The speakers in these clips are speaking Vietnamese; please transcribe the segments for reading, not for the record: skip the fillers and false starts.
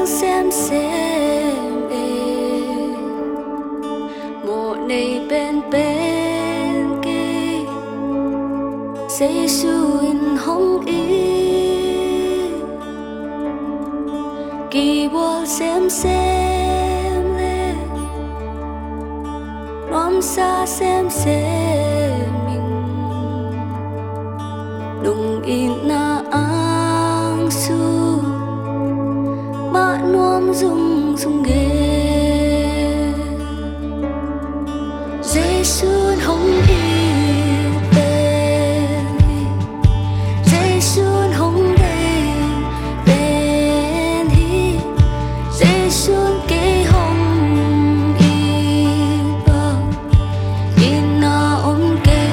xem một này bên kia say xuân hồng ý kỳ vô xem lên nóm xa xem mình đùng in na ang su mà nuông dung ghê dễ xuân hồng ý dễ xuân hồng đây bên hi dễ xuân kế hồng ý bao in na ôm kế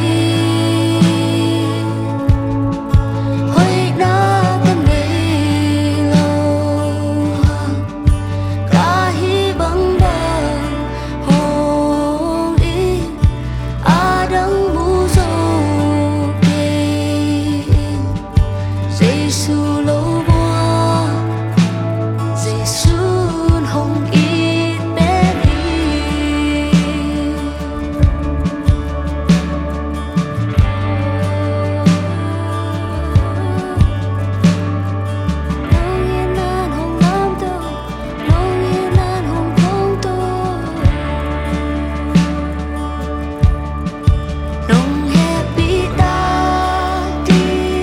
hơi na tâm ngày lâu cả hi bằng bằng hồng ý à đắng mu dâu kê dễ su lâu bó dễ xuân hồng ít bên hi mong yên an hồng nam tô mong yên an hồng không tô nông happy ta đi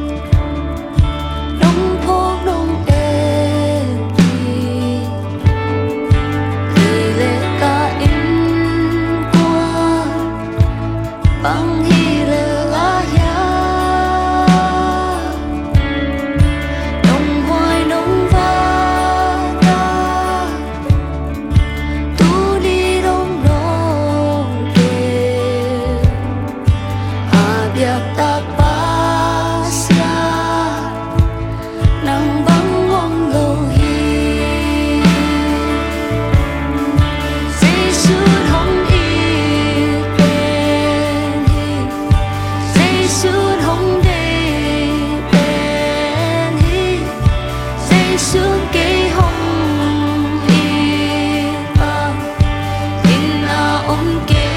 nông phố nông em đi vì lệ cả in qua bằng hi lệ la ya nông hoài nông va ta tu đi đông nông kê à biak ta pa sia nang vắng ngong lâu hi dễ xuân hồng ít bên hi dễ xuân hồng đây bên hi dễ xuân kế hồng ít bao in na ôm kế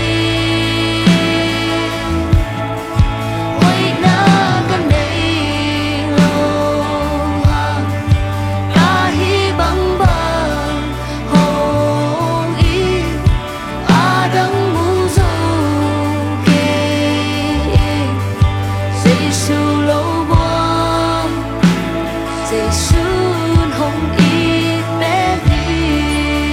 hơi na căn đây lâu cả hi bằng bằng hồng ý à đắng mu dâu kê dễ su lâu bó dễ xuân hồng ít bên hi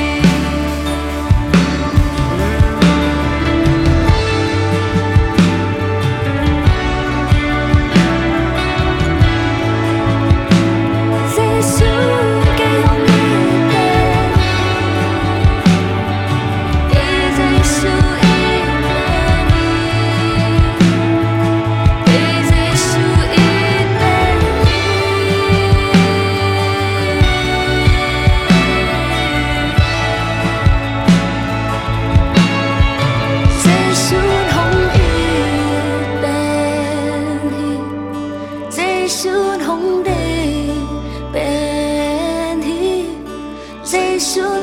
dễ xuân cây hồng ít bên dễ xuân ít bên dễ xuân ít bên dễ xuân hồng ít bên dễ xuân hồng đây bên hi dễ xuân